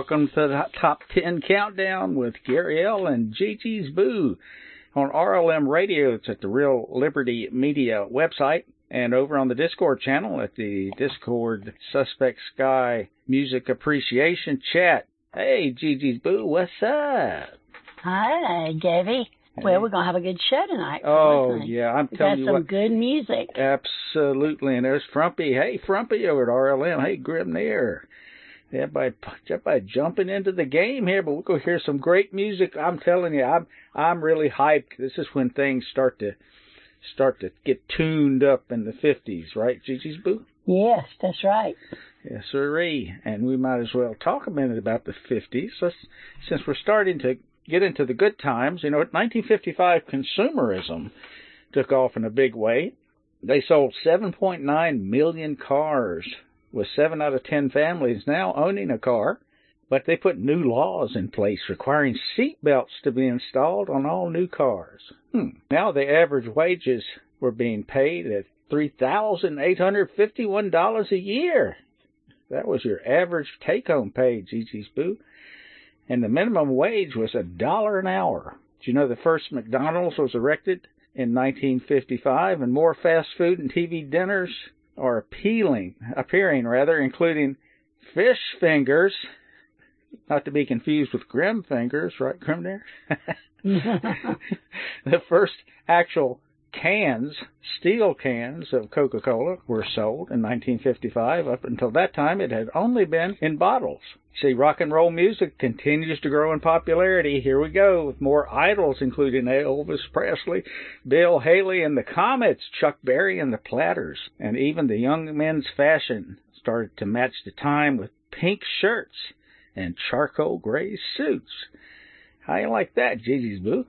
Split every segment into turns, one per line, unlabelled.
welcome to the Top 10 Countdown with Gary L. and Gigi's Boo on RLM Radio. It's at the Real Liberty Media website and over on the Discord channel at the Discord Suspect Sky Music Appreciation Chat. Hey, Gigi's Boo, what's up?
Hi, Gabby. Well, we're going to have a good show tonight.
Oh, yeah, I'm telling you what.
Got some good music.
Absolutely, and there's Frumpy. Hey, Frumpy over at RLM. Hey, Grimnir. Everybody jumping into the game here, but we're going to hear some great music. I'm telling you, I'm really hyped. This is when things start to get tuned up in the 50s, right, Gigi's Boo?
Yes, that's right.
Yes, sirree. And we might as well talk a minute about the 50s. Since we're starting to get into the good times, 1955 consumerism took off in a big way. They sold 7.9 million cars, with 7 out of 10 families now owning a car. But they put new laws in place requiring seat belts to be installed on all new cars. Now the average wages were being paid at $3,851 a year. That was your average take-home pay, Gigi's Boo. And the minimum wage was $1 an hour. Did you know the first McDonald's was erected in 1955, and more fast food and TV dinners are appearing, including Fish Fingers, not to be confused with Grim Fingers, right, Grim there? The first actual steel cans of Coca-Cola were sold in 1955. Up until that time, it had only been in bottles. See, rock and roll music continues to grow in popularity. Here we go, with more idols, including Elvis Presley, Bill Haley and the Comets, Chuck Berry and the Platters, and even the young men's fashion started to match the time with pink shirts and charcoal gray suits. How you like that, Gigi's Boo?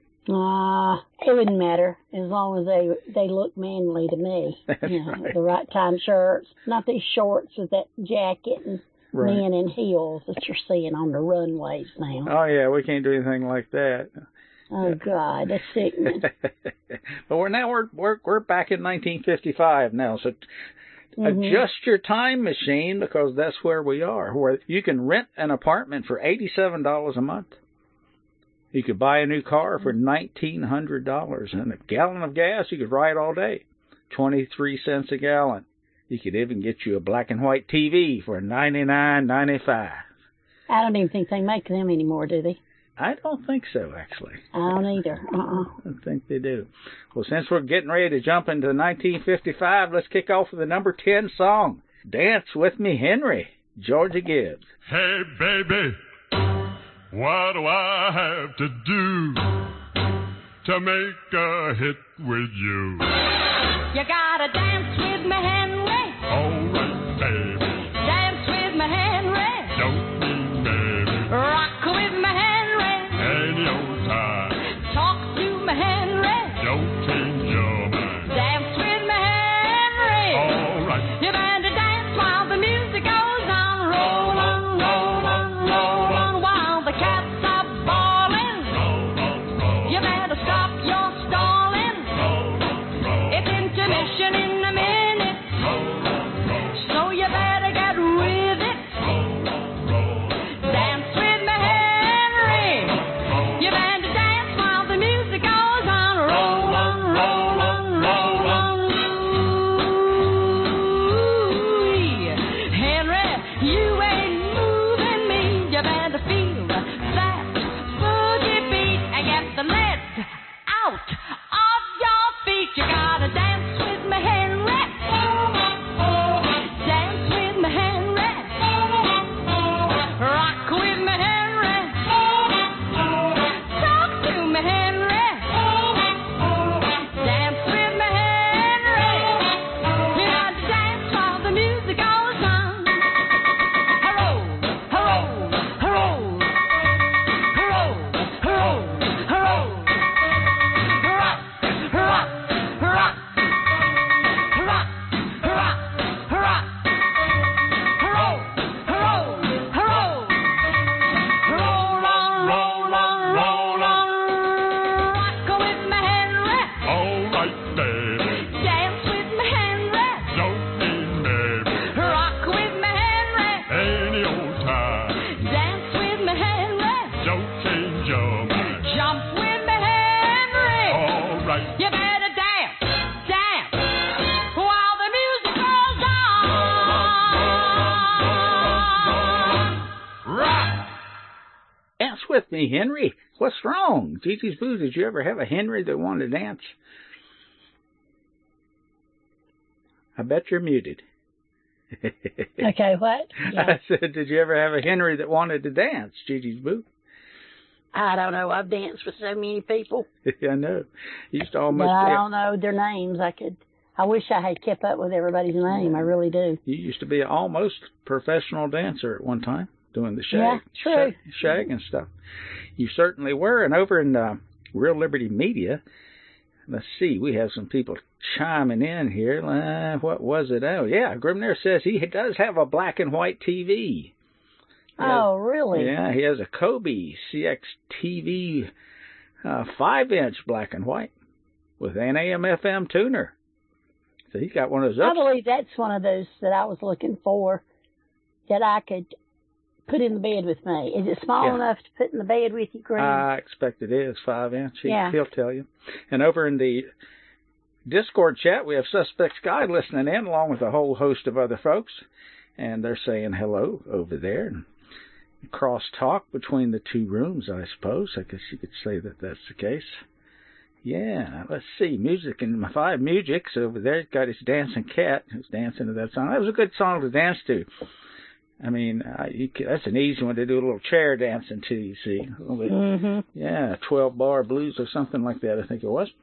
It wouldn't matter as long as they look manly to me.
That's right.
The right time shirts, not these shorts with that jacket and men in heels that you're seeing on the runways now.
Oh yeah, we can't do anything like that.
Oh God, that's sickening.
But we're back in 1955 now, so adjust your time machine, because that's where we are, where you can rent an apartment for $87 a month. You could buy a new car for $1,900, and a gallon of gas you could ride all day, 23 cents a gallon. You could even get you a black and white TV for $99.95.
I don't even think they make them anymore, do they?
I don't think so, actually.
I don't either.
I don't think they do. Well, since we're getting ready to jump into 1955, let's kick off with the number 10 song, Dance With Me, Henry, Georgia Gibbs.
Hey, baby, what do I have to do to make a hit with you?
You gotta dance with me, Henry.
All right, baby.
Dance with me, Henry.
Don't be baby.
Rock with me, Henry.
Any old time.
Talk to me, Henry.
Don't change your mind.
Dance with me, Henry.
All right.
You better dance while the music goes on. Roll on, roll on, roll on while the cats are bawling.
Roll on, roll.
You better stop your stalling.
Roll on, roll.
It's intermission in a minute.
Roll on, roll.
So you better
Dance with me, Henry. What's wrong? Gigi's Boo, did you ever have a Henry that wanted to dance? I bet you're muted.
Okay, what? Yeah.
I said, did you ever have a Henry that wanted to dance, Gigi's Boo?
I don't know. I've danced with so many people.
I know. You used to almost.
But I don't know their names. I wish I had kept up with everybody's name. I really do.
You used to be an almost professional dancer at one time, doing the shag and stuff. You certainly were. And over in Real Liberty Media, let's see, we have some people chiming in here. What was it? Oh, yeah, Grimner says he does have a black and white TV.
Oh, really?
Yeah, he has a Kobe CX TV 5-inch black and white with an AM/FM tuner. So he's got one of those.
I believe that's one of those that I was looking for that I could put in the bed with me. Is it small enough to put in the bed with you, Green?
I expect it is 5-inch. He'll tell you. And over in the Discord chat, we have Suspect Sky listening in along with a whole host of other folks. And they're saying hello over there. And cross-talk between the two rooms, I suppose. I guess you could say that that's the case. Yeah, let's see. Music and my 5 Musics over there. He's got his dancing cat who's dancing to that song. That was a good song to dance to. I mean, that's an easy one to do a little chair dancing to, you see. A little bit, yeah, 12-bar blues or something like that, I think it was.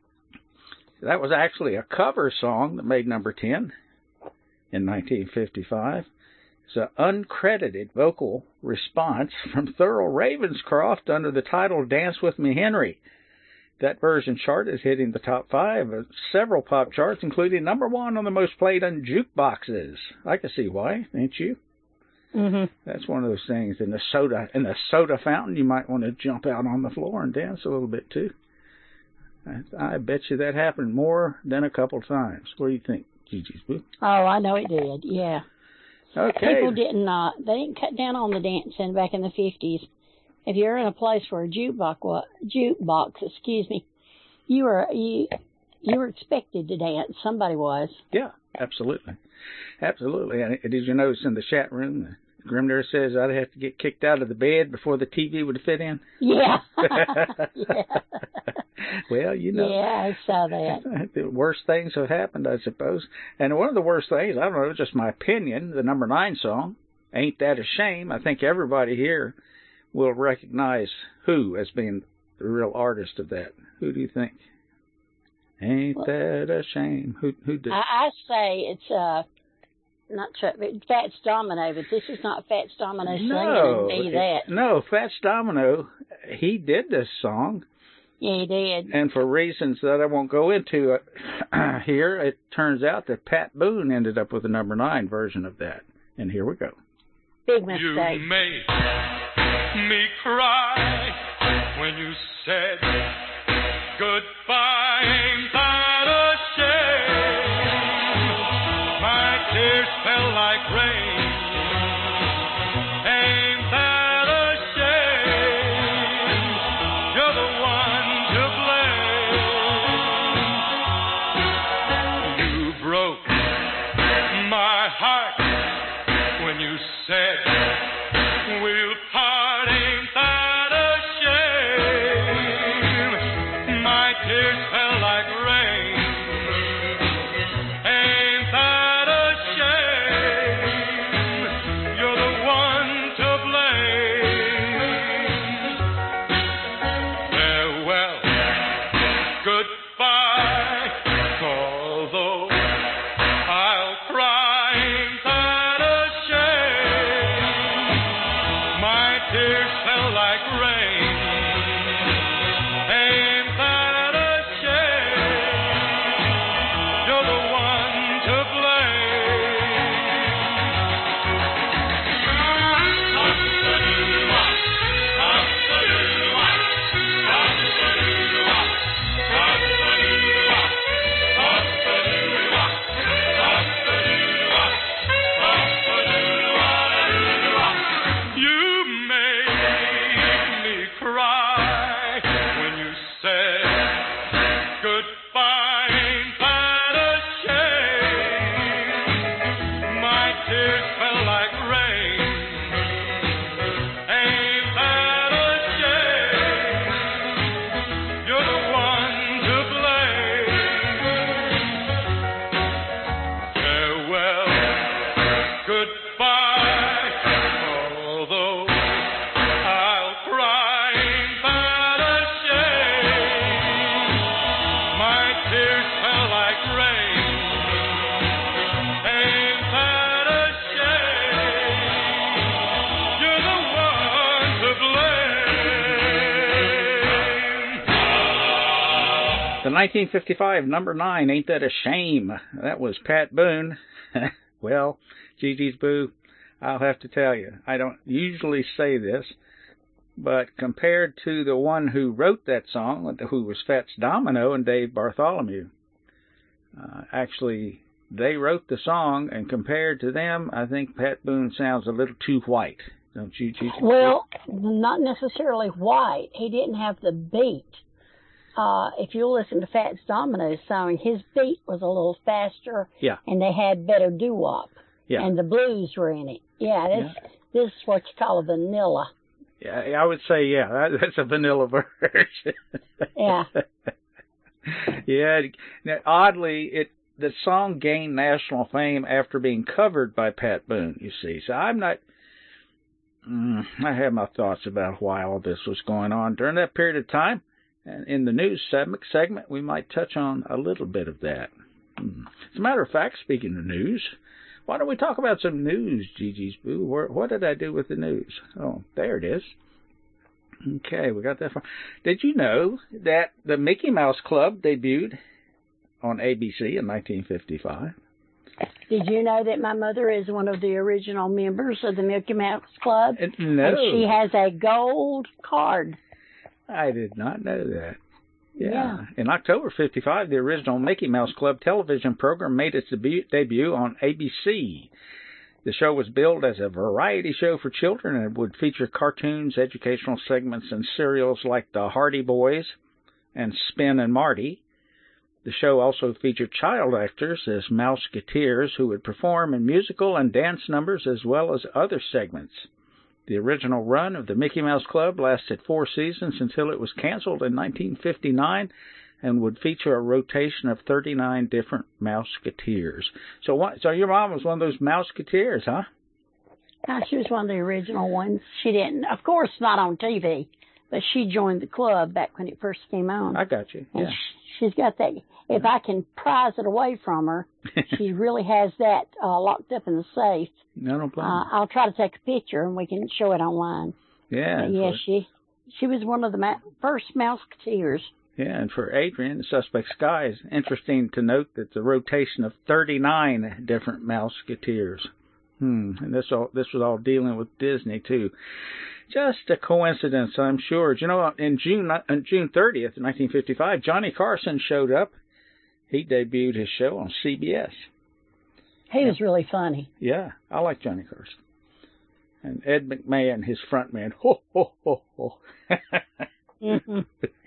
That was actually a cover song that made number 10 in 1955. It's an uncredited vocal response from Thurl Ravenscroft under the title Dance With Me, Henry. That version chart is hitting the top 5 of several pop charts, including number 1 on the most played on jukeboxes. I can see why, ain't you? That's one of those things. In the soda fountain, you might want to jump out on the floor and dance a little bit too. I bet you that happened more than a couple times. What do you think, Gigi's Boo?
Oh, I know it did. Yeah.
Okay.
People didn't cut down on the dancing back in the 50s. If you're in a place where a jukebox, you were expected to dance. Somebody was.
Yeah, absolutely. Absolutely. And did you notice in the chat room, Grimner says I'd have to get kicked out of the bed before the TV would fit in?
Yeah.
Well, you know.
Yeah, I saw that.
The worst things have happened, I suppose. And one of the worst things, I don't know, just my opinion, the number 9 song, Ain't That a Shame. I think everybody here will recognize who as being the real artist of that. Who do you think? Ain't that a shame? Who did?
I say it's not Fats Domino, but this is not Fats Domino singing that.
No, Fats Domino, he did this song.
Yeah, he did.
And for reasons that I won't go into here, it turns out that Pat Boone ended up with the number 9 version of that. And here we go.
Big mistake.
You made me cry when you said goodbye. Ain't that a shame? My tears fell like rain. Ain't that a shame? You're the one to blame. You broke my heart when you said we'll part. Ain't that a shame? My tears fell like rain. Ain't that a shame? You're the one to blame. Farewell, goodbye, although I'll cry. Ain't that a shame? My tears fell like rain. Ain't that a shame? You're the one to blame. You make me cry
The 1955 number 9, Ain't That a Shame? That was Pat Boone. Well, Gigi's Boo, I'll have to tell you, I don't usually say this, but compared to the one who wrote that song, who was Fats Domino and Dave Bartholomew, actually, they wrote the song, and compared to them, I think Pat Boone sounds a little too white. Don't you, Gigi?
Well, not necessarily white. He didn't have the beat. If you listen to Fats Domino's song, his beat was a little faster,
yeah,
and they had better doo-wop,
yeah,
and the blues were in it. Yeah, this is what you call a vanilla.
Yeah, I would say, yeah, that's a vanilla version.
Yeah.
Yeah, now, oddly, the song gained national fame after being covered by Pat Boone, you see. So I'm not... I have my thoughts about why all this was going on during that period of time. And in the news segment, we might touch on a little bit of that. As a matter of fact, speaking of news, why don't we talk about some news, Gigi's Boo? What did I do with the news? Oh, there it is. Okay, we got that far. Did you know that the Mickey Mouse Club debuted on ABC in 1955?
Did you know that my mother is one of the original members of the Mickey Mouse Club?
No.
And she has a gold card.
I did not know that. Yeah. In October 55, the original Mickey Mouse Club television program made its debut on ABC. The show was billed as a variety show for children and would feature cartoons, educational segments, and serials like The Hardy Boys and Spin and Marty. The show also featured child actors as Mouseketeers who would perform in musical and dance numbers as well as other segments. The original run of the Mickey Mouse Club lasted 4 seasons until it was canceled in 1959 and would feature a rotation of 39 different Mouseketeers. So your mom was one of those Mouseketeers, huh?
She was one of the original ones. She didn't, of course, not on TV, but she joined the club back when it first came on.
I got you. Yeah.
And she's got that. If I can prize it away from her, she really has that locked up in the safe.
No problem.
I'll try to take a picture and we can show it online.
Yeah.
Yeah, she was one of the first Mouseketeers.
Yeah, and for Adrian, the Suspect Sky, it's interesting to note that the rotation of 39 different Mouseketeers. And this was all dealing with Disney, too. Just a coincidence, I'm sure. You know, on June 30th, 1955, Johnny Carson showed up. He debuted his show on CBS.
He was really funny.
Yeah, I like Johnny Carson. And Ed McMahon, his front man, ho, ho, ho, ho.
Mm-hmm.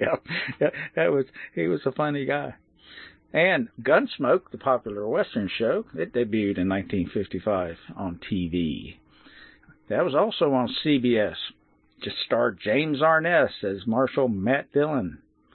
Yeah, he was a funny guy. And Gunsmoke, the popular Western show, it debuted in 1955 on TV. That was also on CBS. Just starred James Arness as Marshal Matt Dillon.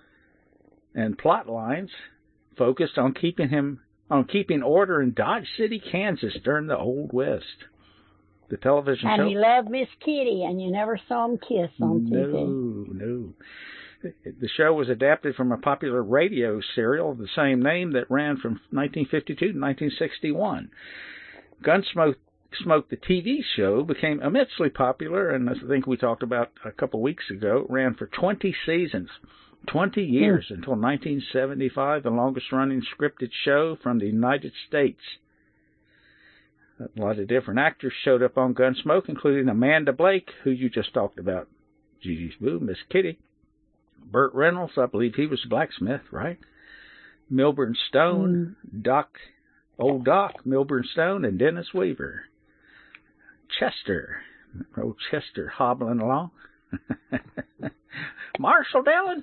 And plot lines focused on keeping order in Dodge City, Kansas during the Old West. The television show.
And he loved Miss Kitty, and you never saw him kiss on TV.
No. The show was adapted from a popular radio serial of the same name that ran from 1952 to 1961. Gunsmoke, the TV show, became immensely popular, and I think we talked about a couple weeks ago, it ran for 20 seasons, 20 years, until 1975, the longest-running scripted show from the United States. A lot of different actors showed up on Gunsmoke, including Amanda Blake, who you just talked about, Gigi's Boo, Miss Kitty. Burt Reynolds, I believe he was a blacksmith, right? Milburn Stone, Old Doc, Milburn Stone, and Dennis Weaver. Chester, old Chester hobbling along. Marshal Dillon.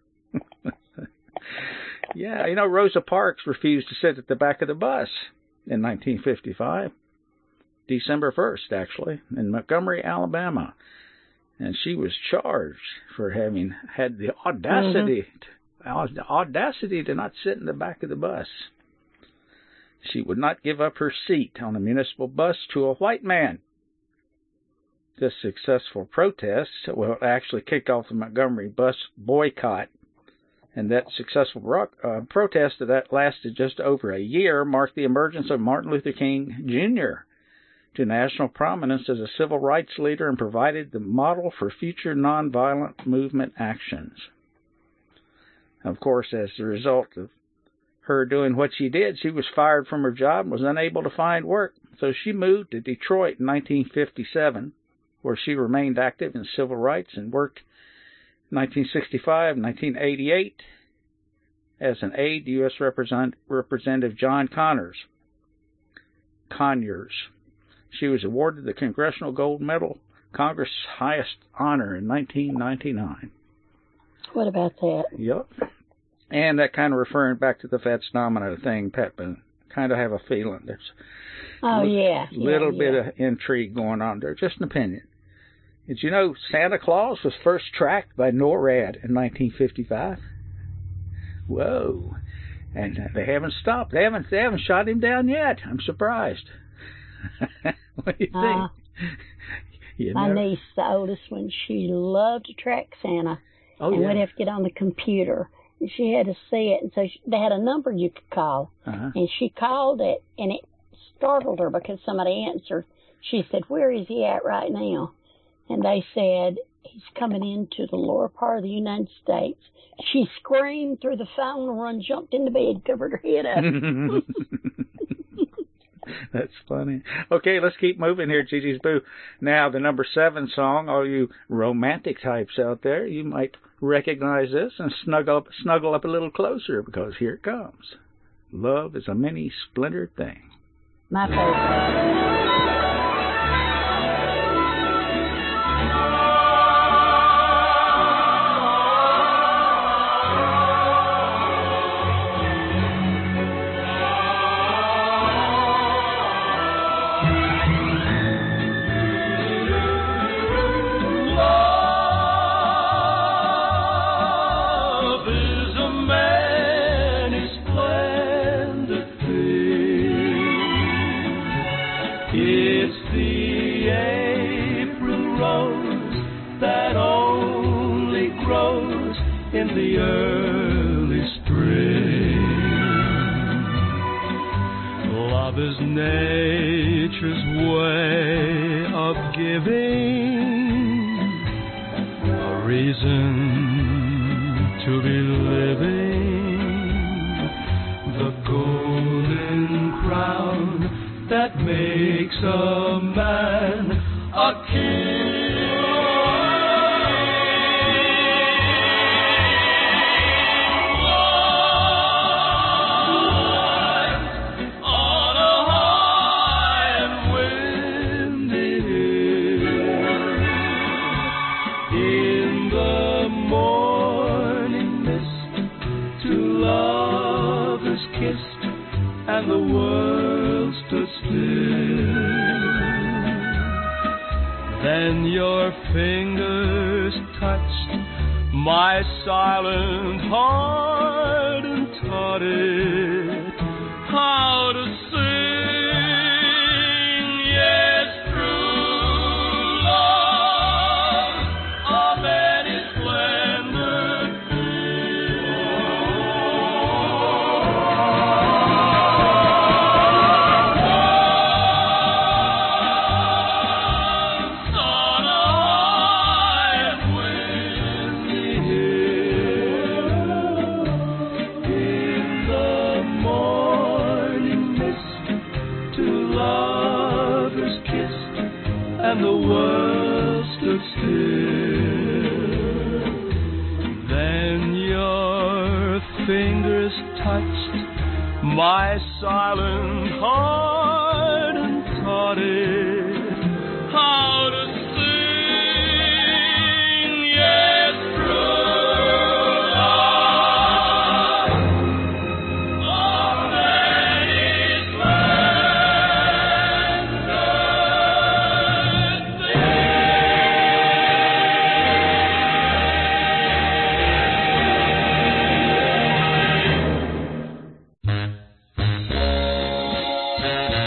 Yeah, you know, Rosa Parks refused to sit at the back of the bus in 1955. December 1st, actually, in Montgomery, Alabama. And she was charged for having had the audacity to not sit in the back of the bus. She would not give up her seat on a municipal bus to a white man. This successful protest, well, actually kicked off the Montgomery bus boycott. And that successful protest that lasted just over a year marked the emergence of Martin Luther King, Jr. to national prominence as a civil rights leader and provided the model for future nonviolent movement actions. Of course, as a result of her doing what she did, she was fired from her job and was unable to find work. So she moved to Detroit in 1957, where she remained active in civil rights and worked 1965 and 1988 as an aide to U.S. Representative John Conyers. She was awarded the Congressional Gold Medal, Congress' highest honor, in 1999.
What about that?
Yep. And that kind of referring back to the Fats Domino thing, Pat, but kind of have a feeling there's a little bit of intrigue going on there. Just an opinion. Did you know Santa Claus was first tracked by NORAD in 1955? Whoa. And they haven't stopped. They haven't shot him down yet. I'm surprised. What do you think?
My niece, the oldest one, she loved to track Santa.
Oh,
and
yeah.
we'd have to get on the computer. And she had to see it. And so they had a number you could call. And she called it, and it startled her because somebody answered. She said, "Where is he at right now?" And they said, "He's coming into the lower part of the United States." She screamed through the phone, jumped into bed, covered her head up.
That's funny. Okay, let's keep moving here, Gigi's Boo. Now, the number 7 song, all you romantic types out there, you might recognize this and snuggle up a little closer, because here it comes. Love is a many splintered thing.
My favorite.
The early spring. Love is nature's way of giving a reason to be living, the golden crown that makes a man a king. And the world stood still. Then your fingers touched my silent heart and taught it how to sing. Yes, true love, a many splendored and the world stood still. Then your fingers touched my silent heart and taught it how to sing. Yes, true love, a many splendored.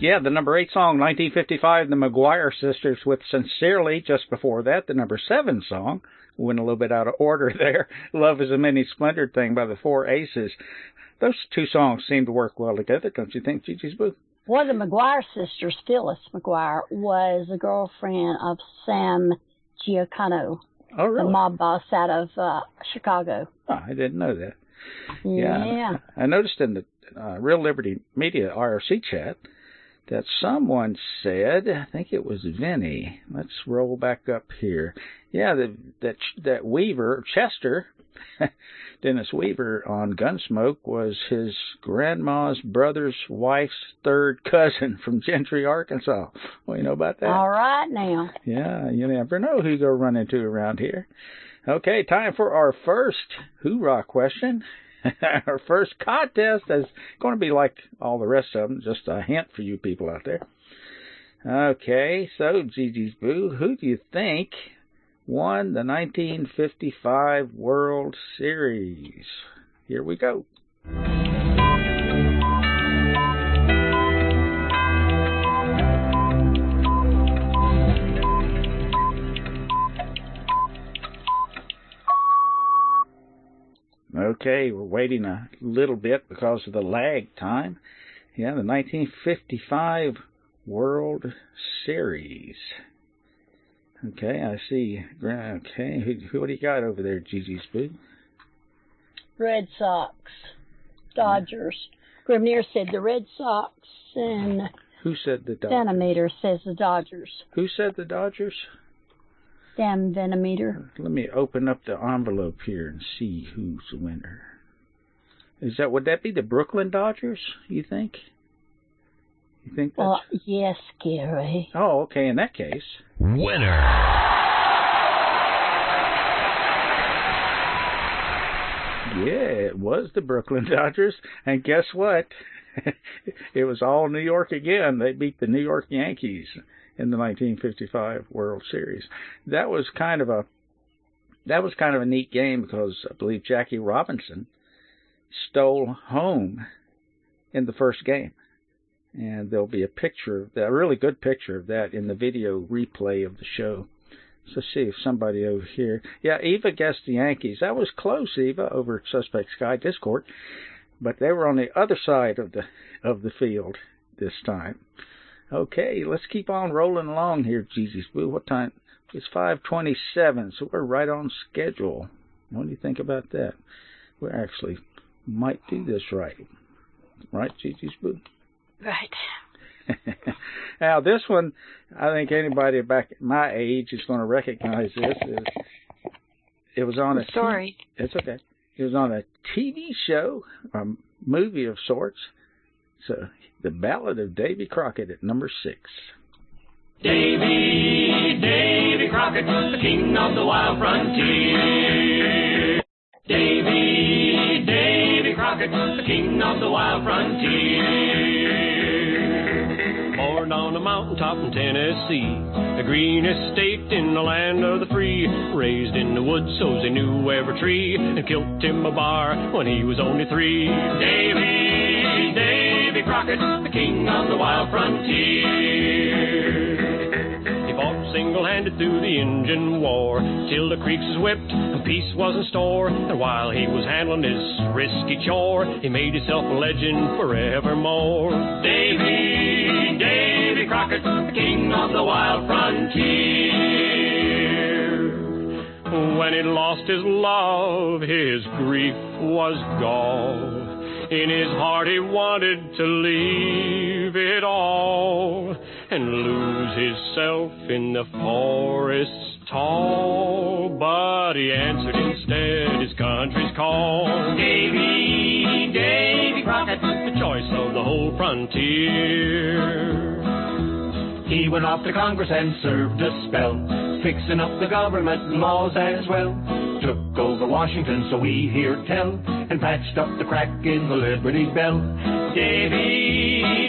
Yeah, the number 8 song, 1955, the McGuire Sisters with Sincerely. Just before that, the number 7 song, went a little bit out of order there, Love is a Many Splendored Thing by the Four Aces. Those two songs seem to work well together, don't you think, Gigi's Boo?
One of the McGuire sisters, Phyllis McGuire, was a girlfriend of Sam Giancana, the mob boss out of Chicago.
Oh, I didn't know that.
Yeah.
I noticed in the Real Liberty Media IRC chat that someone said, I think it was Vinny. Let's roll back up here. Yeah, that Weaver, Chester, Dennis Weaver on Gunsmoke was his grandma's brother's wife's third cousin from Gentry, Arkansas. Well, you know about that?
All right now.
Yeah, you never know who you're going to run into around here. Okay, time for our first Hoorah question. Our first contest is going to be like all the rest of them, just a hint for you people out there. Okay, so Gigi's Boo, who do you think won the 1955 World Series? Here we go. Okay, we're waiting a little bit because of the lag time. Yeah, the 1955 World Series. Okay, I see. Okay, what do you got over there, Gigi's Boo?
Red Sox, Dodgers. Grimnier said the Red Sox, and
who said the Dodgers?
Venometer says the Dodgers.
Who said the Dodgers?
Damn Venometer.
Let me open up the envelope here and see who's the winner. Would that be the Brooklyn Dodgers, you think? You think that's...
yes, Gary.
Oh, okay, in that case.
Winner.
Yeah, it was the Brooklyn Dodgers. And guess what? It was all New York again. They beat the New York Yankees in the 1955 World Series. That was kind of a neat game because I believe Jackie Robinson stole home in the first game. And there'll be a picture of that, a really good picture of that in the video replay of the show. So let's see if somebody over here. Yeah, Eva guessed the Yankees. That was close, Eva, over at Suspect Sky Discord. But they were on the other side of the field this time. Okay, let's keep on rolling along here, Gigi's Boo. What time? It's 5:27, so we're right on schedule. What do you think about that? We actually might do this right. Right, Gigi's Boo?
Right.
Now, this one, I think anybody back at my age is going to recognize this. It was on a
story.
It's okay. It was on a TV show, a movie of sorts. So, The Ballad of Davy Crockett at number 6.
Davy Crockett, the king of the wild frontier. Davy Crockett, the king of the wild frontier. Born on a mountaintop in Tennessee, the greenest state in the land of the free. Raised in the woods so they knew every tree, and killed Tim a bar when he was only 3. Davy Crockett, the king of the wild frontier. He fought single-handed through the Injun War, till the creeks was whipped and peace was in store. And while he was handling his risky chore, he made himself a legend forevermore. Davy Crockett, the king of the wild frontier. When he lost his love, his grief was gall. In his heart he wanted to leave it all and lose himself in the forest tall. But he answered instead his country's call. Davy Crockett, the choice of the whole frontier. He went off to Congress and served a spell, fixing up the government laws as well. Took over Washington, so we hear tell, and patched up the crack in the Liberty Bell.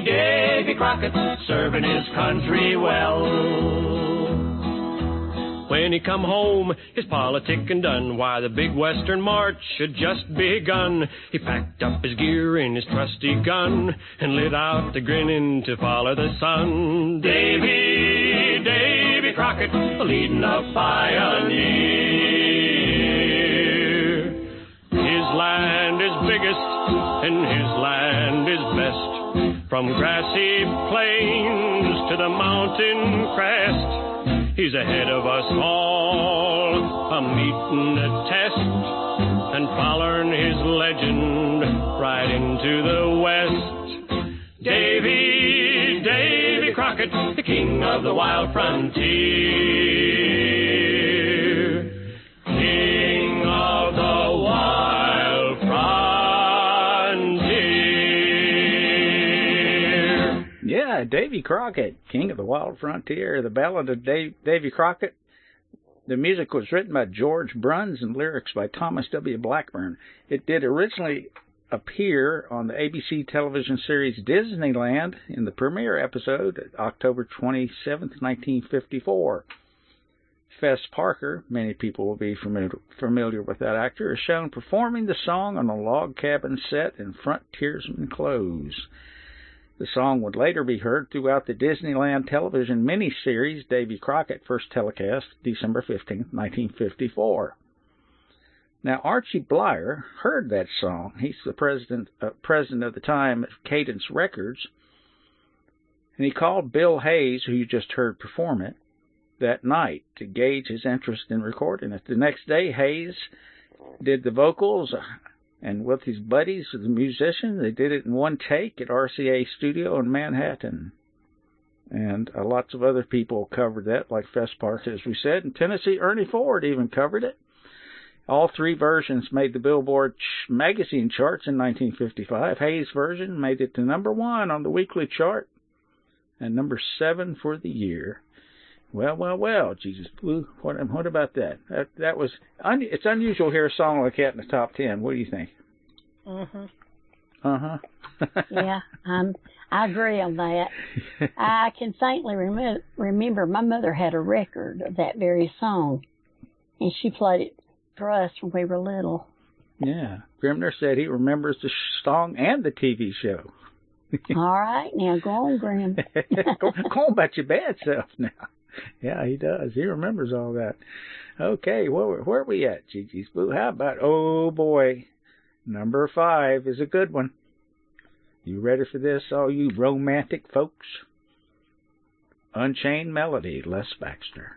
Davy Crockett, serving his country well. When he come home, his politicking done, why the big western march had just begun. He packed up his gear in his trusty gun and lit out the grinning to follow the sun. Davy Crockett, the leading of pioneer. His land is biggest and his land is best. From grassy plains to the mountain crest, he's ahead of us all, a meeting a test, and following his legend right into the west. Davy Crockett, the king of the wild frontier. King of the wild frontier.
Yeah, Davy Crockett, king of the wild frontier. The Ballad of Davy Crockett. The music was written by George Bruns and lyrics by Thomas W. Blackburn. It did originally appear on the ABC television series Disneyland in the premiere episode, October 27, 1954. Fess Parker, many people will be familiar with that actor, is shown performing the song on a log cabin set in frontiersman clothes. The song would later be heard throughout the Disneyland television miniseries Davy Crockett, first telecast December 15, 1954. Now, Archie Blyer heard that song. He's the president of the time at Cadence Records. And he called Bill Hayes, who you just heard perform it, that night to gauge his interest in recording it. The next day, Hayes did the vocals, and with his buddies, the musicians, they did it in one take at RCA Studio in Manhattan. And lots of other people covered that, like Fess Parker, as we said. In Tennessee, Ernie Ford even covered it. All three versions made the Billboard magazine charts in 1955. Hayes' version made it to number 1 on the weekly chart and number 7 for the year. Well, Jesus Blue, what about that? That was it's unusual to hear a song like that in the top 10. What do you think?
Yeah, I agree on that. I can faintly remember my mother had a record of that very song, and she played it for us when we were little.
Yeah, Grimner said he remembers the song and the TV show.
All right, now go on, Grim.
Go on about your bad self now. Yeah, he does. He remembers all that. Okay, where are we at, Gigi's Blue? How about, oh boy, number 5 is a good one. You ready for this, all you romantic folks? Unchained Melody, Les Baxter.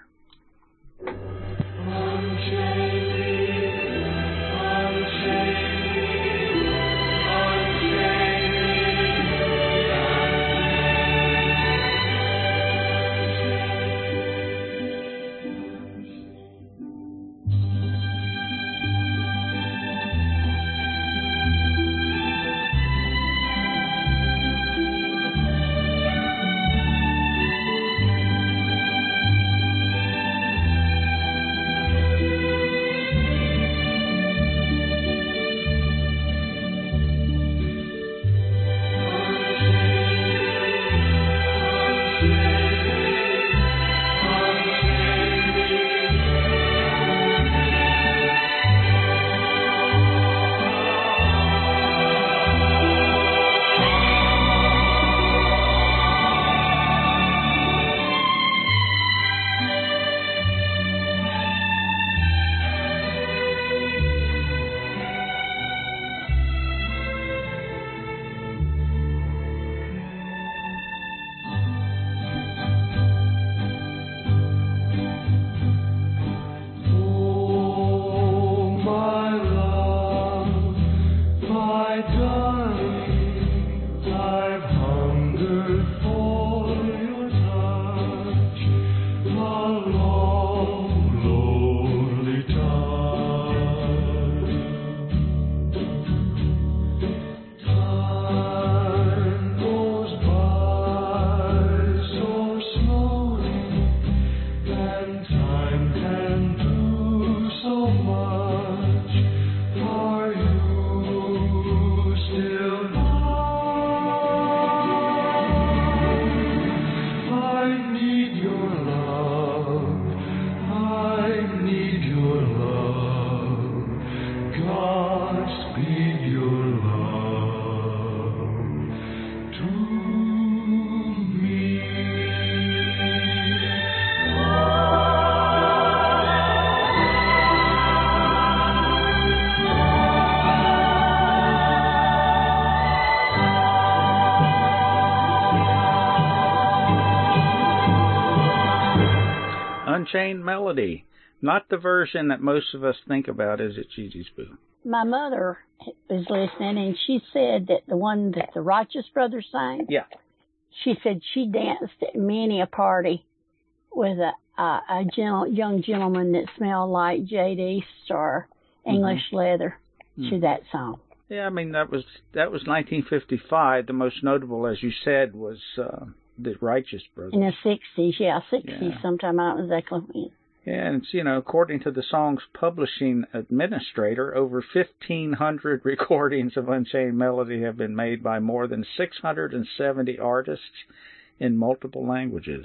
Unchained Melody. Not the version that most of us think about, is it, Gigi Spoo?
My mother was listening, and she said that the one that the Righteous Brothers sang,
yeah,
she said she danced at many a party with a young gentleman that smelled like J.D. Star, English leather, to that song.
Yeah, I mean, that was 1955. The most notable, as you said, was the Righteous Brothers.
In the 60s, 60s sometime, I don't know exactly when.
Yeah, and it's, according to the song's publishing administrator, over 1,500 recordings of Unchained Melody have been made by more than 670 artists in multiple languages.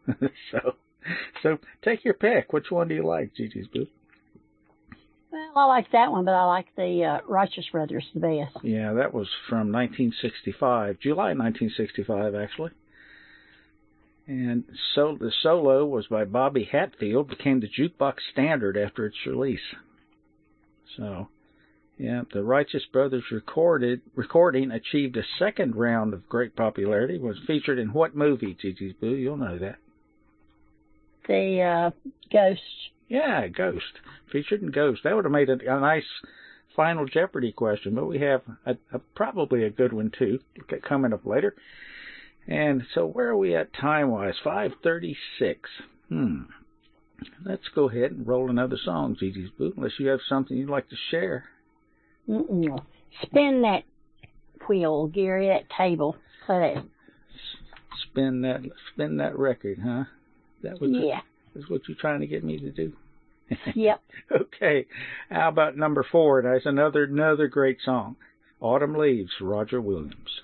So take your pick. Which one do you like, Gigi's Boo?
Well, I like that one, but I like the Righteous Brothers the best.
Yeah, that was from 1965, July 1965, actually. And so the solo was by Bobby Hatfield, became the jukebox standard after its release. So, yeah, the Righteous Brothers recording achieved a second round of great popularity. Was featured in what movie, Gigi's Boo? You'll know that.
The Ghost.
Yeah, Ghost. Featured in Ghost. That would have made a nice Final Jeopardy question, but we have probably a good one, too, coming up later. And so where are we at time-wise? 5:36. Let's go ahead and roll another song, Gigi's Boo, unless you have something you'd like to share.
Spin that wheel, Gary, that table. Play that.
Spin that record, huh? That's what you're trying to get me to do?
Yep.
Okay. How about number 4? That's another great song. Autumn Leaves, Roger Williams.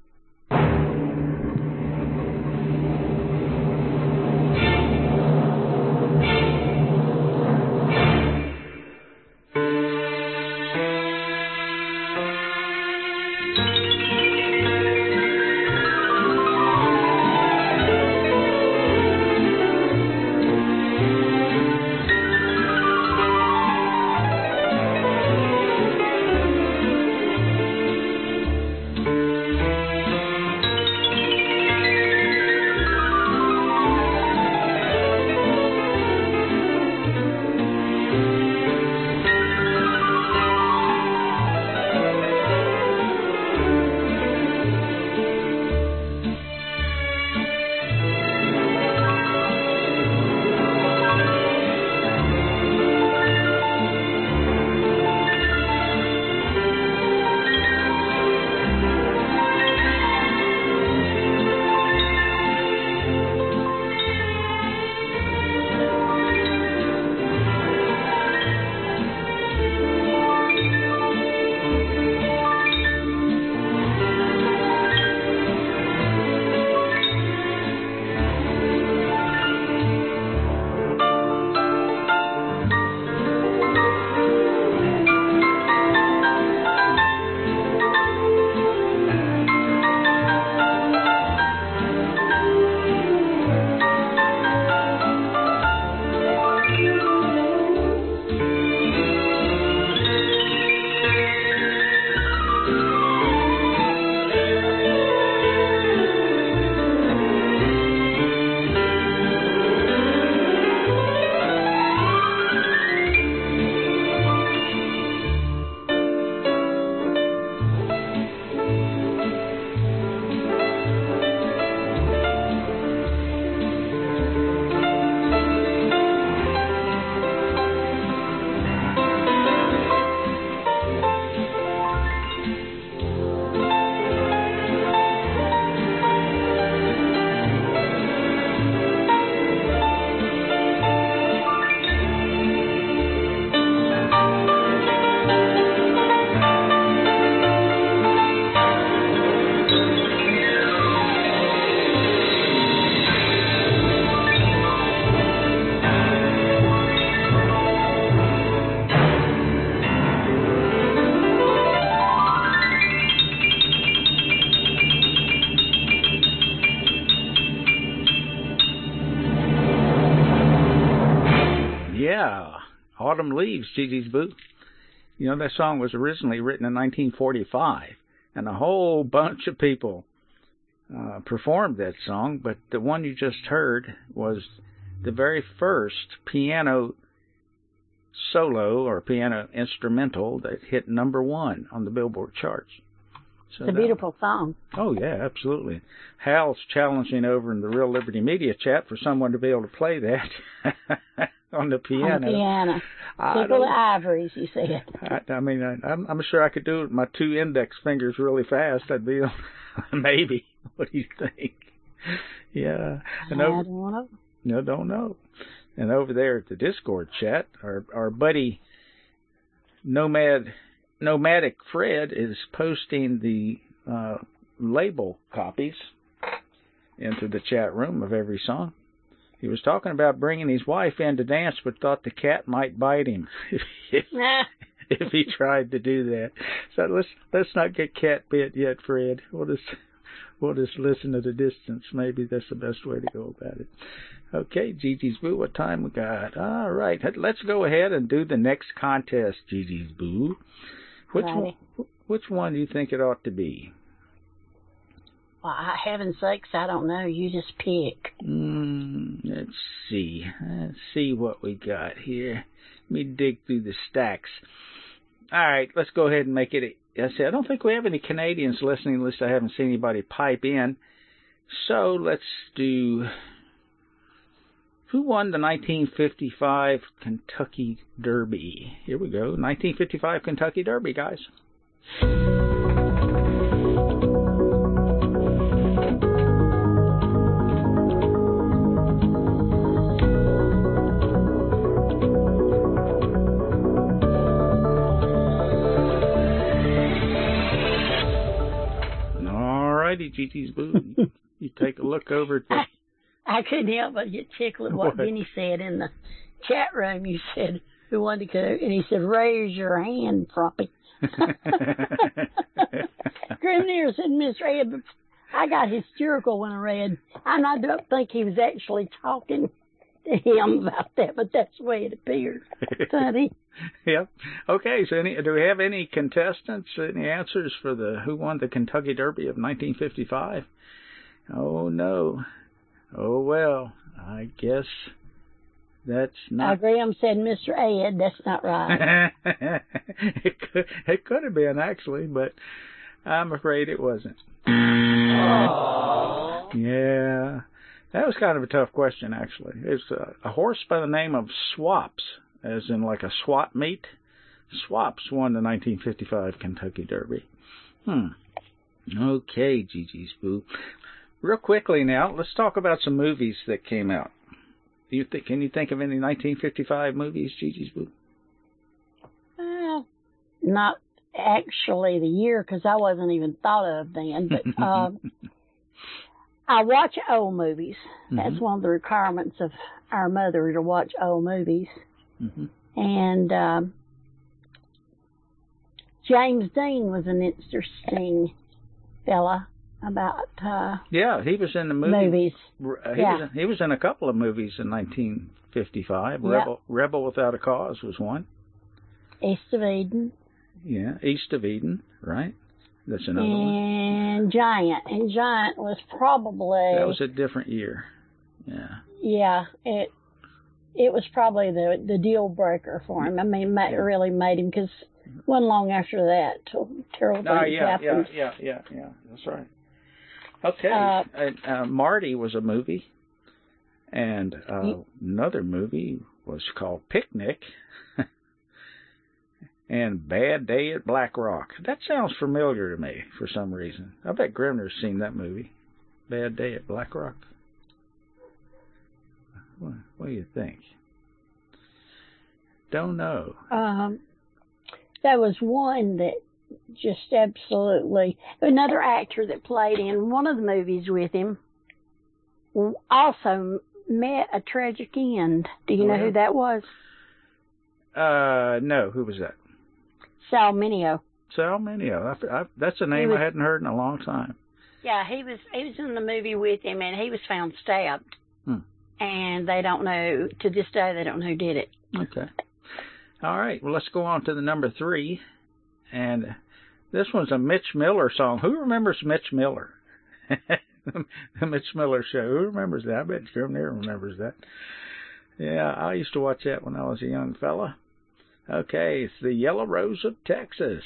Autumn Leaves, Gigi's Boo. That song was originally written in 1945, and a whole bunch of people performed that song, but the one you just heard was the very first piano solo or piano instrumental that hit #1 on the Billboard charts. So
it's a beautiful song.
Oh, yeah, absolutely. Hal's challenging over in the Real Liberty Media chat for someone to be able to play that on the piano.
On the piano. Tickle the ivories, you said.
I'm sure I could do it with my 2 index fingers really fast. I'd be maybe. What do you think? Yeah. And
I don't know.
No, don't know. And over there at the Discord chat, our buddy Nomadic Fred is posting the label copies into the chat room of every song. He was talking about bringing his wife in to dance, but thought the cat might bite him if he tried to do that. So let's not get cat bit yet, Fred. We'll just listen at a distance. Maybe that's the best way to go about it. Okay, Gigi's Boo, what time we got? All right, let's go ahead and do the next contest, Gigi's Boo. Which one do you think it ought to be?
Well, heaven's sakes, I don't know. You just pick.
Let's see. Let's see what we got here. Let me dig through the stacks. All right, let's go ahead and make it. I don't think we have any Canadians listening, at least I haven't seen anybody pipe in. So let's do... Who won the 1955 Kentucky Derby? Here we go. 1955 Kentucky Derby, guys. All righty, Gigi's Boo. You take a look over at the...
I couldn't help but get tickled at what Benny said in the chat room. You said, who wanted to go? And he said, raise your hand, Frumpy. Grimnir said, Miss Red, I got hysterical when I read. I don't think he was actually talking to him about that, but that's the way it appeared. Funny.
Yep. Okay, so do we have any contestants, any answers for the who won the Kentucky Derby of 1955? Oh, no. Oh, well, I guess that's not...
Graham said Mr. Ed. That's not right.
It could have been, actually, but I'm afraid it wasn't.
Aww.
Yeah, that was kind of a tough question, actually. It's a horse by the name of Swaps, as in like a swap meet. Swaps won the 1955 Kentucky Derby. Okay, Gigi's Boo. Real quickly now, let's talk about some movies that came out. Can you think of any 1955 movies, Gigi's Boo?
Not actually the year, because I wasn't even thought of then. But I watch old movies. That's one of the requirements of our mother, to watch old movies. And James Dean was an interesting fella. About
yeah, he was in the
movies.
He was in a couple of movies in 1955. Rebel Without a Cause was one.
East of Eden.
Yeah, East of Eden, right? That's another one.
And Giant. And Giant was probably...
That was a different year. Yeah.
Yeah, it was probably the deal breaker for him. I mean, it really made him, because it wasn't long after that till terrible things happened.
Yeah. That's right. Okay, Marty was a movie, and another movie was called Picnic, and Bad Day at Black Rock. That sounds familiar to me for some reason. I bet Grimner's seen that movie, Bad Day at Black Rock. What do you think? Don't know.
There was one that just absolutely... Another actor that played in one of the movies with him also met a tragic end. Do you know who that was?
No. Who was that?
Sal Mineo.
Sal Mineo. That's a name I hadn't heard in a long time.
Yeah, he was in the movie with him, and he was found stabbed. And they don't know, to this day, they don't know who did it.
Okay. All right. Well, let's go on to the number 3. And this one's a Mitch Miller song. Who remembers Mitch Miller? The Mitch Miller Show. Who remembers that? I bet Jeremy remembers that. Yeah, I used to watch that when I was a young fella. Okay, it's the Yellow Rose of Texas.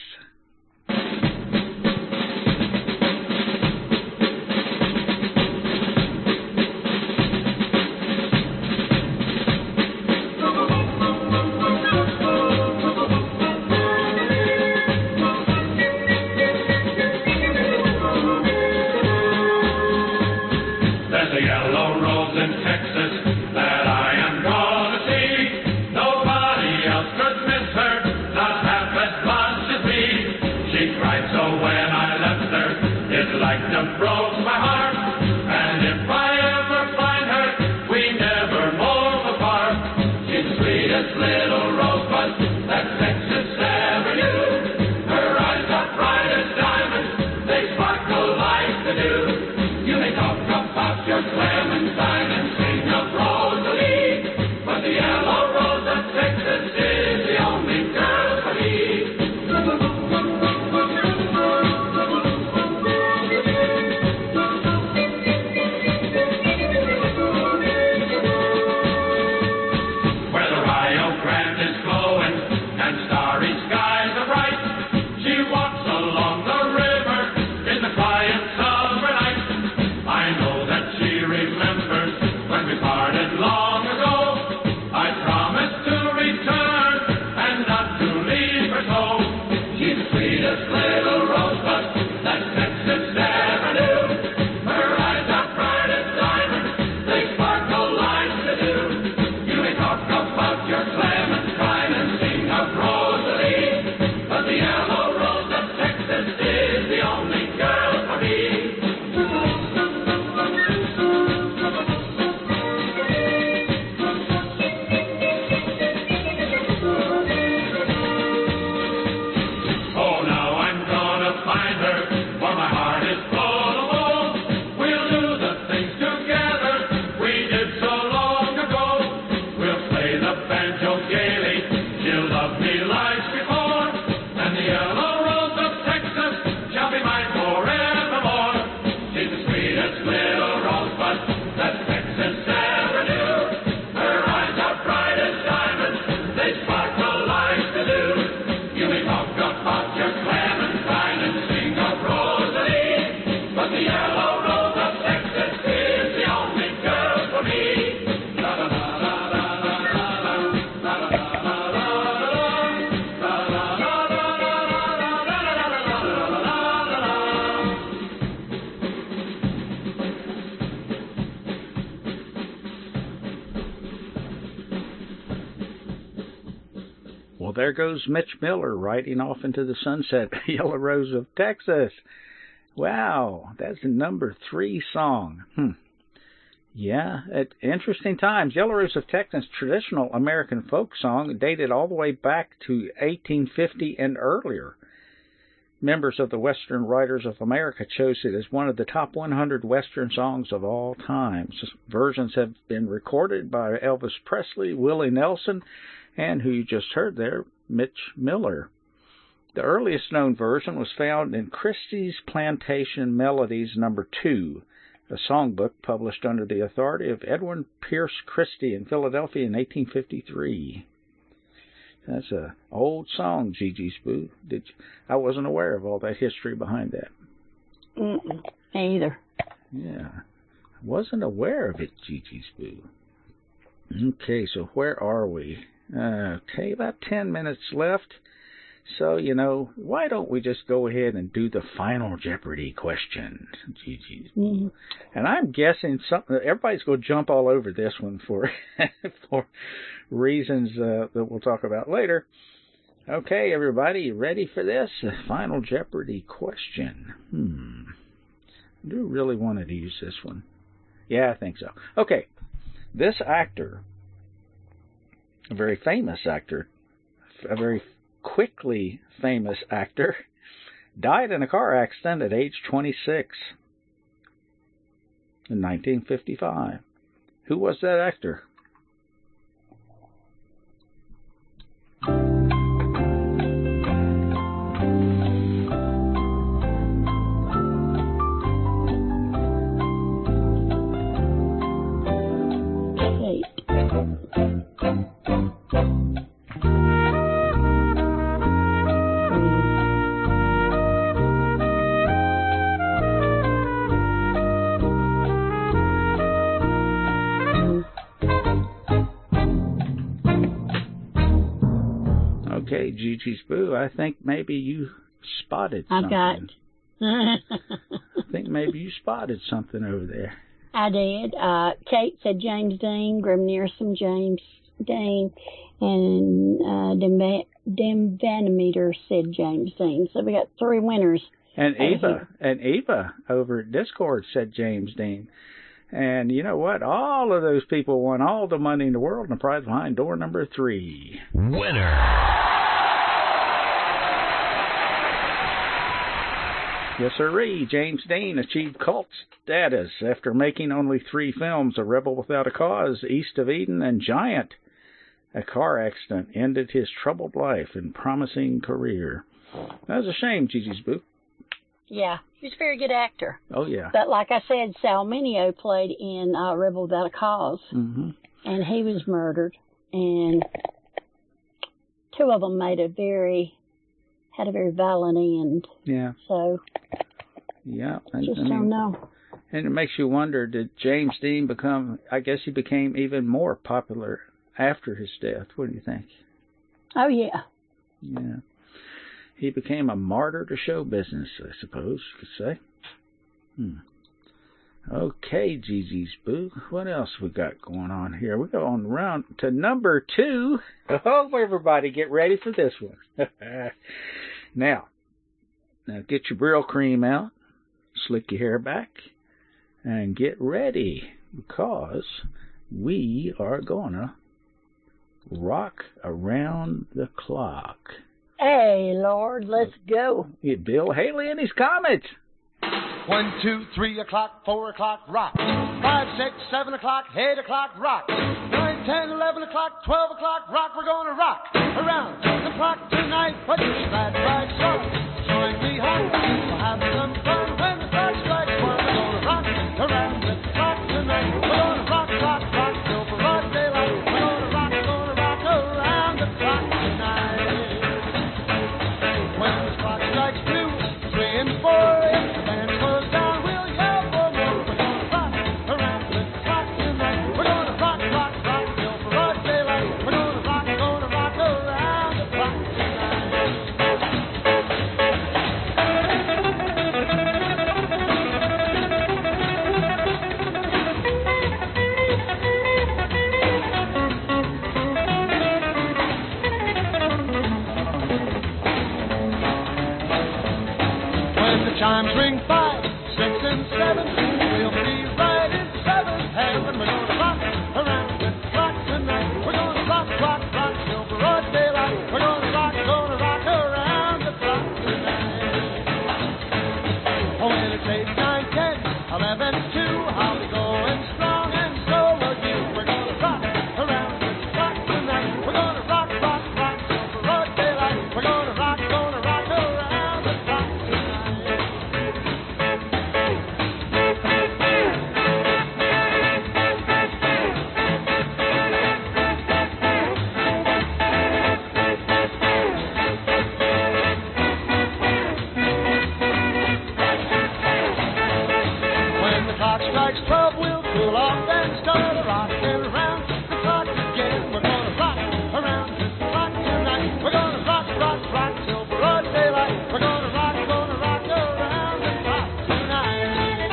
There goes Mitch Miller riding off into the sunset, Yellow Rose of Texas. Wow, that's a number 3 song. Yeah, at interesting times. Yellow Rose of Texas, traditional American folk song, dated all the way back to 1850 and earlier. Members of the Western Writers of America chose it as one of the top 100 Western songs of all time. Versions have been recorded by Elvis Presley, Willie Nelson, and who you just heard there, Mitch Miller. The earliest known version was found in Christie's Plantation Melodies No. 2, a songbook published under the authority of Edwin Pierce Christie in Philadelphia in 1853. That's an old song, Gigi Spoo. I wasn't aware of all that history behind that.
Me either.
Yeah, I wasn't aware of it, Gigi Spoo. Okay, so where are we? Okay, about 10 minutes left. So, why don't we just go ahead and do the final Jeopardy question, Gigi? Mm-hmm. And I'm guessing everybody's going to jump all over this one for for reasons that we'll talk about later. Okay, everybody, you ready for this? The final Jeopardy question. I do really want to use this one. Yeah, I think so. Okay, this actor, a very famous actor, a very quickly famous actor, died in a car accident at age 26 in 1955. Who was that actor? Gigi's Boo, I think maybe you spotted something. I think maybe you spotted something over there.
I did. Kate said James Dean, Grim Nearsom, James Dean, and Dem Vanometer said James Dean. So we got 3 winners.
And Eva over at Discord said James Dean. And you know what? All of those people won all the money in the world and the prize behind door number 3.
Winner.
Yes, sirree. James Dean achieved cult status after making only 3 films, A Rebel Without a Cause, East of Eden, and Giant. A car accident ended his troubled life and promising career. That was a shame, Gigi's Boo.
Yeah, he's a very good actor.
Oh, yeah.
But like I said, Sal Mineo played in Rebel Without a Cause, and he was murdered. And 2 of them had a very violent end.
Yeah.
So,
yeah.
Don't know.
And it makes you wonder, did James Dean I guess he became even more popular after his death. What do you think?
Oh, yeah.
Yeah. He became a martyr to show business, I suppose you could say. Okay, Gigi's Boo. What else we got going on here? We go on round to number 2. Oh, everybody, get ready for this one. Now, get your Brill cream out, slick your hair back, and get ready, because we are gonna rock around the clock.
Hey, Lord, let's go.
Get Bill Haley and his Comets.
1, 2, 3 o'clock, 4 o'clock, rock. 5, 6, 7 o'clock, 8 o'clock, rock. 9, 10, 11 o'clock, 12 o'clock, rock. We're gonna rock around the clock tonight. Put your glad right song. Join me home. We'll have some fun when the clock strikes 1. We're gonna rock around the clock tonight. We're gonna rock, rock, rock till broad daylight. We're gonna rock around the clock tonight. When the clock strikes 2, 3, and 4, if the band slows down, we'll yell for more. We're gonna rock around the clock tonight. We're gonna rock, rock, rock till broad daylight. We're gonna rock around the clock tonight. When the chimes ring 5, 6, and 7, we'll be right in 7th heaven. We're gonna rock around the clock tonight. We're gonna rock, rock, rock till broad daylight. We're gonna rock around the clock tonight. Oh, when it's 8, 9, 10, 11, 2, I'll be going strong, and so will you. We're gonna rock around the clock tonight. We're gonna rock, rock, rock till broad daylight. We're gonna rock around the clock tonight. When the clock strikes 12, we'll cool off and start rocking around the clock again. We're gonna rock around the clock tonight. We're gonna rock, rock, rock till broad daylight. We're gonna rock around the clock tonight.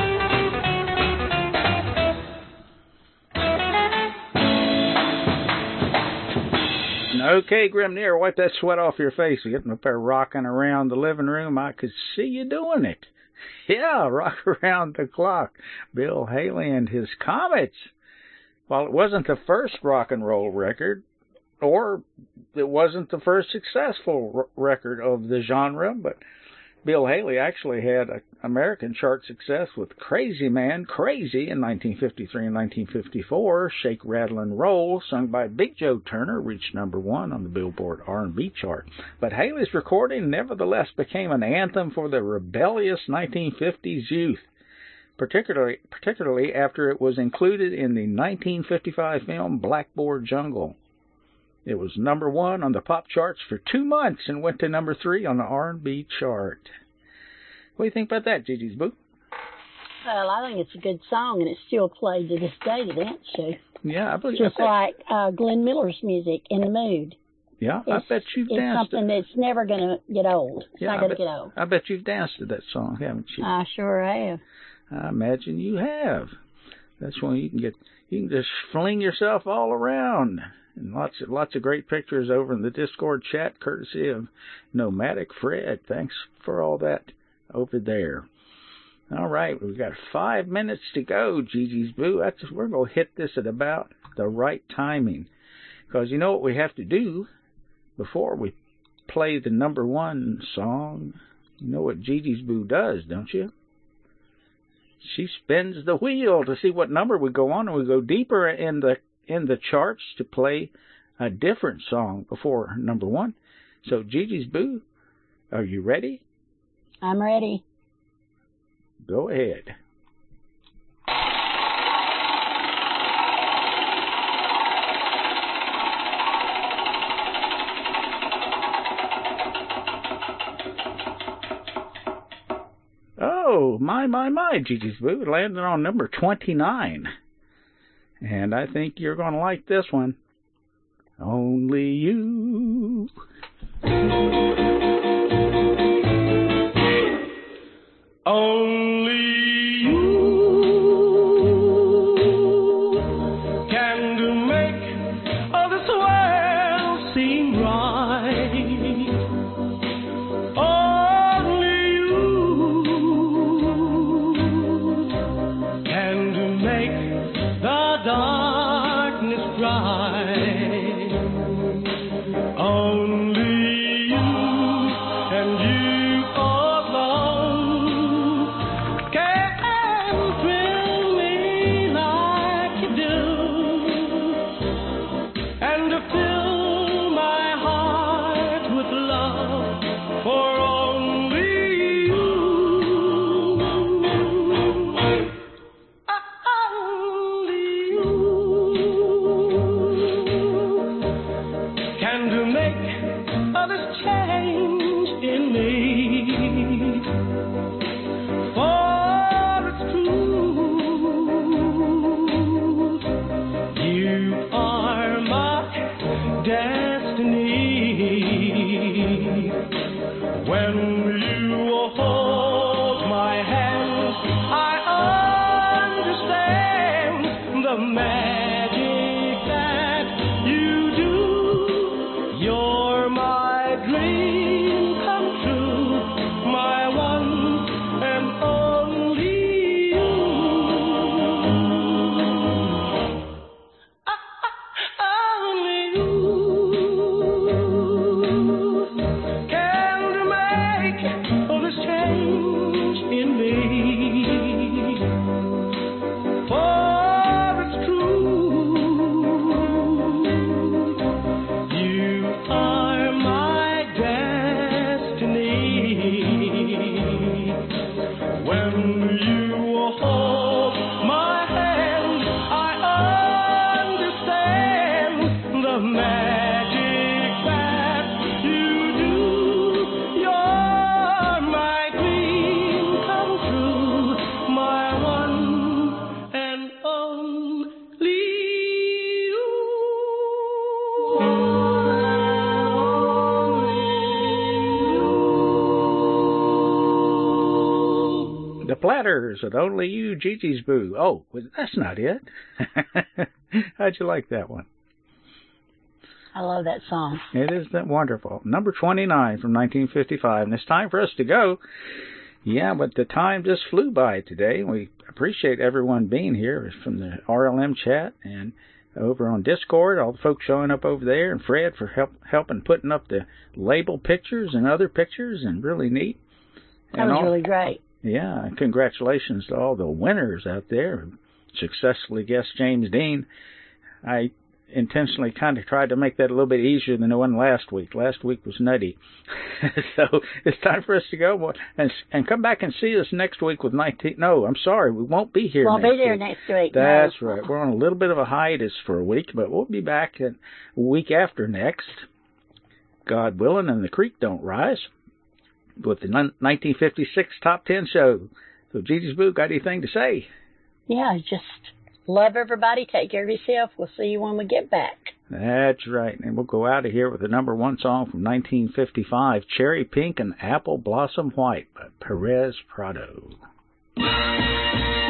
Okay, Grimneer, wipe that sweat off your face. You're getting up there rocking around the living room. I could see you doing it. Yeah, rock around the clock. Bill Haley and his Comets. While it wasn't the first rock and roll record, or it wasn't the first successful record of the genre, but Bill Haley actually had American chart success with Crazy Man, Crazy in 1953 and 1954. Shake, Rattle, and Roll, sung by Big Joe Turner, reached number 1 on the Billboard R&B chart. But Haley's recording nevertheless became an anthem for the rebellious 1950s youth, particularly after it was included in the 1955 film Blackboard Jungle. It was number 1 on the pop charts for 2 months and went to number 3 on the R&B chart. What do you think about that, Gigi's Boo?
Well, I think it's a good song, and it's still played to this day to dance show.
Yeah, I believe
just like Glenn Miller's music, In the Mood.
Yeah, I bet you've danced.
It's something that's never going to get old. It's not going to get old.
I bet you've danced to that song, haven't you?
I sure have.
I imagine you have. That's when you can just fling yourself all around. And lots of great pictures over in the Discord chat, courtesy of Nomadic Fred. Thanks for all that over there. All right, we've got 5 minutes to go, Gigi's Boo. We're going to hit this at about the right timing. Because you know what we have to do before we play the number one song? You know what Gigi's Boo does, don't you? She spins the wheel to see what number we go on, and we go deeper in the charts to play a different song before number one. So, Gigi's Boo, are you ready?
I'm ready.
Go ahead. Oh, my, Gigi's Boo landed on number 29. And I think you're going to like this one. Only you.
Only you can make all this world seem right. Only you can make the darkness bright. Only you and you alone can thrill me like you do, and fill my heart with love for only you. Only you can make all this change in me. For it's true, you are my destiny. When you hold my hand, I understand the magic that you do. You're my dream come true, my one and only you. Only you can make all this change in me. For it's true, you are my destiny. When you hold my hand, I understand the magic that you do. You're my dream come true, my one and only you.
The Platters at Only You, Gigi's Boo. Oh, well, that's not it. How'd you like that one?
I love that song.
It is that wonderful. Number 29 from 1955. And it's time for us to go. Yeah, but the time just flew by today. We appreciate everyone being here from the RLM chat and over on Discord, all the folks showing up over there, and Fred for helping putting up the label pictures and other pictures, and really neat.
That was really great.
Yeah, and congratulations to all the winners out there who successfully guessed James Dean. I intentionally kind of tried to make that a little bit easier than the one last week. Last week was nutty. So it's time for us to go and come back and see us next week with 19. No, I'm sorry, we won't be here
next week. Won't be there next week.
That's right. We're on a little bit of a hiatus for a week, but we'll be back a week after next, God willing, and the creek don't rise, with the 1956 Top 10 show. So, Gigi's Boo, got anything to say?
Yeah, just love everybody. Take care of yourself. We'll see you when we get back.
That's right. And we'll go out of here with the number one song from 1955, Cherry Pink and Apple Blossom White by Perez Prado.